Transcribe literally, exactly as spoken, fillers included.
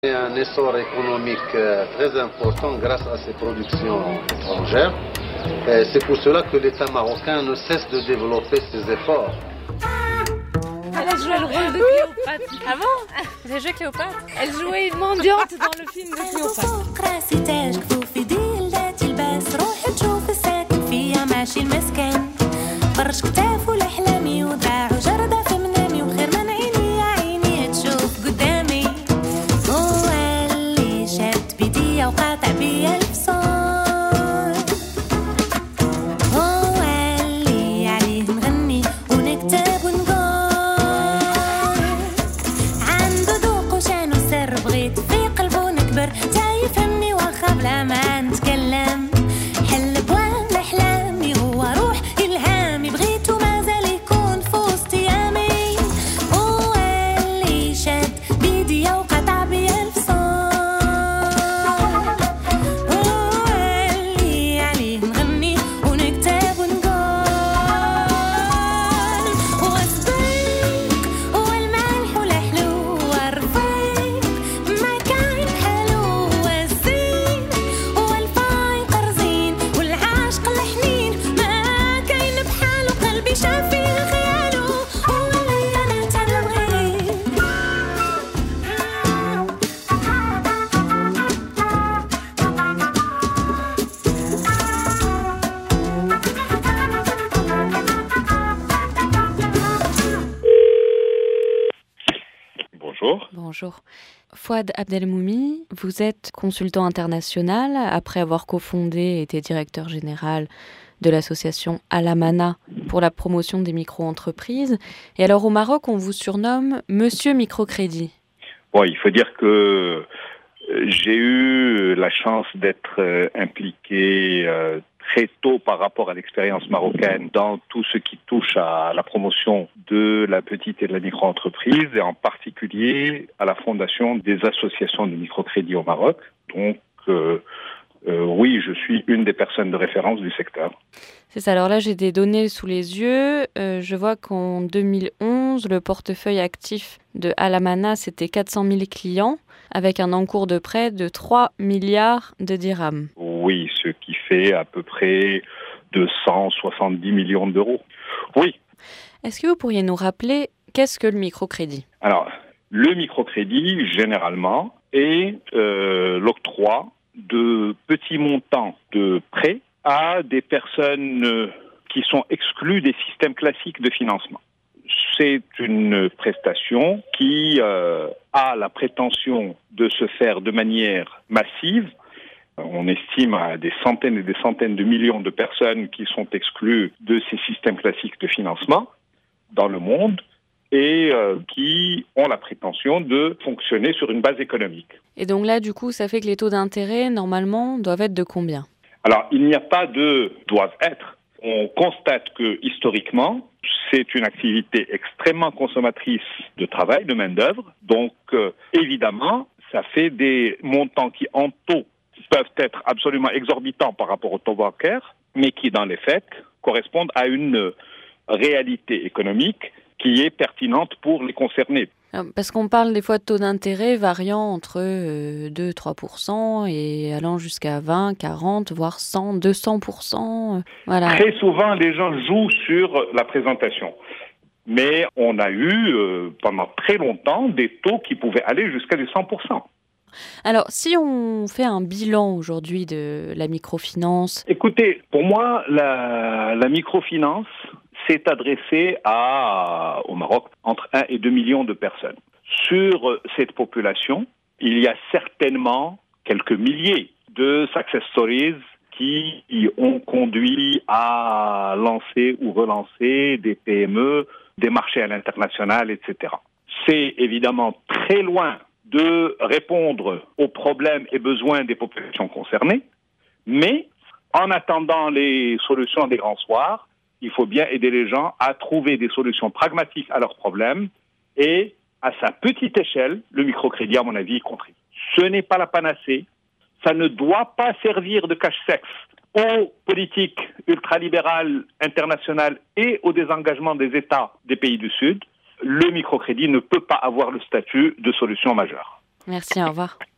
Il y a un essor économique très important grâce à ces productions étrangères. Et c'est pour cela que l'État marocain ne cesse de développer ses efforts. Elle a joué le rôle de Cléopâtre. Ah bon? Elle a joué Cléopâtre? Elle jouait une mendiante dans le film de Cléopâtre. Bonjour. Fouad Abdelmoumi, vous êtes consultant international après avoir cofondé et été directeur général de l'association Alamana pour la promotion des micro-entreprises. Et alors au Maroc, on vous surnomme Monsieur Microcrédit. Bon, il faut dire que j'ai eu la chance d'être impliqué très tôt par rapport à l'expérience marocaine dans tout ce qui touche à la promotion de la petite et de la micro-entreprise et en particulier à la fondation des associations de microcrédit au Maroc. Donc, euh, euh, oui, je suis une des personnes de référence du secteur. C'est ça. Alors là, j'ai des données sous les yeux. Euh, je vois qu'en deux mille onze, le portefeuille actif de Alamana, c'était quatre cent mille clients avec un encours de prêt de trois milliards de dirhams. Oui, ce qui fait à peu près deux cent soixante-dix millions d'euros. Oui. Est-ce que vous pourriez nous rappeler qu'est-ce que le microcrédit? Alors, le microcrédit, généralement, est euh, l'octroi de petits montants de prêts à des personnes euh, qui sont exclues des systèmes classiques de financement. C'est une prestation qui euh, a la prétention de se faire de manière massive. On estime à des centaines et des centaines de millions de personnes qui sont exclues de ces systèmes classiques de financement dans le monde et euh, qui ont la prétention de fonctionner sur une base économique. Et donc là, du coup, ça fait que les taux d'intérêt, normalement, doivent être de combien? Alors, il n'y a pas de « doivent être ». On constate que, historiquement, c'est une activité extrêmement consommatrice de travail, de main-d'œuvre. Donc, euh, évidemment, ça fait des montants qui, en taux, peuvent être absolument exorbitants par rapport au taux bancaire, mais qui, dans les faits, correspondent à une réalité économique qui est pertinente pour les concernés. Parce qu'on parle des fois de taux d'intérêt variant entre euh, deux à trois pour cent et allant jusqu'à vingt, quarante, voire cent, deux cents pour cent. Euh, voilà. Très souvent, les gens jouent sur la présentation. Mais on a eu, euh, pendant très longtemps, des taux qui pouvaient aller jusqu'à des cent pour cent. Alors, si on fait un bilan aujourd'hui de la microfinance... Écoutez, pour moi, la, la microfinance s'est adressée à, au Maroc entre un et deux millions de personnes. Sur cette population, il y a certainement quelques milliers de success stories qui ont conduit à lancer ou relancer des P M E, des marchés à l'international, et cetera. C'est évidemment très loin de répondre aux problèmes et besoins des populations concernées, mais en attendant les solutions des grands soirs, il faut bien aider les gens à trouver des solutions pragmatiques à leurs problèmes et, à sa petite échelle, le microcrédit, à mon avis, y compris. Ce n'est pas la panacée. Ça ne doit pas servir de cache-sexe aux politiques ultralibérales internationales et au désengagement des États des pays du Sud. Le microcrédit ne peut pas avoir le statut de solution majeure. Merci, au revoir.